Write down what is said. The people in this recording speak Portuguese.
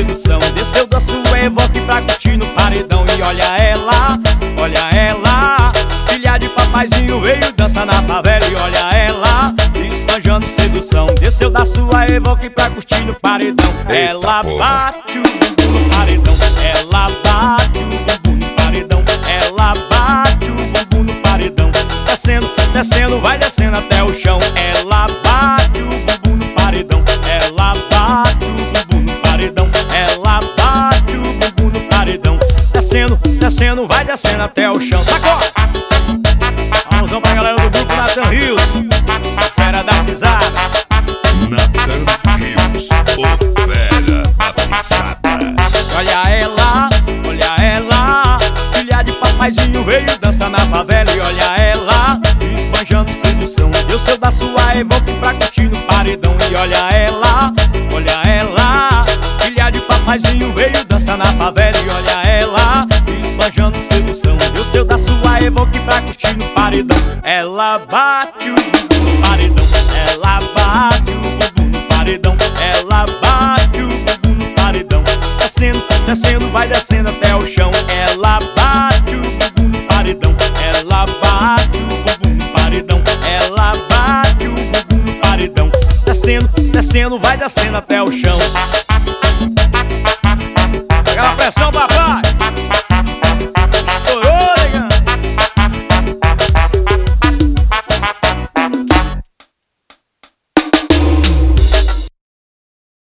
sedução. Desceu da sua Evoque pra curtir no paredão. E olha ela, filha de papaizinho, veio dançar na favela. E olha ela, esbanjando sedução. Desceu da sua Evoque pra curtir no paredão. Ela bate o bumbum no paredão. Ela bate o bumbum no paredão. Ela bate o bumbum no paredão. Descendo, descendo, vai descendo até o chão. Ela bate o bumbum no paredão. Ela bate o bumbum no paredão. Ela bate o bumbum no paredão. Descendo, descendo, vai descendo até o chão. Sacode! Alôzão pra galera do grupo Nathan Rios, fera da pisada. Nathan Rios, o fera da pisada. Olha ela, filha de papaizinho, veio dançar na favela. E olha ela, esbanjando sedução. Desceu da sua Evoque pra curtir no paredão. E olha ela, filha de papaizinho, veio dançar na favela. E olha ela, esbanjando sedução. Desceu da sua Evoque pra curtir no paredão. Ela bate o bumbum no paredão. Ela bate o bumbum no paredão. Ela bate o bumbum no paredão. Descendo, descendo, vai descendo até o chão. Ela bate o bumbum no paredão. Ela bate o bumbum no paredão. Ela bate o bumbum no paredão. Descendo, descendo, vai descendo até o chão.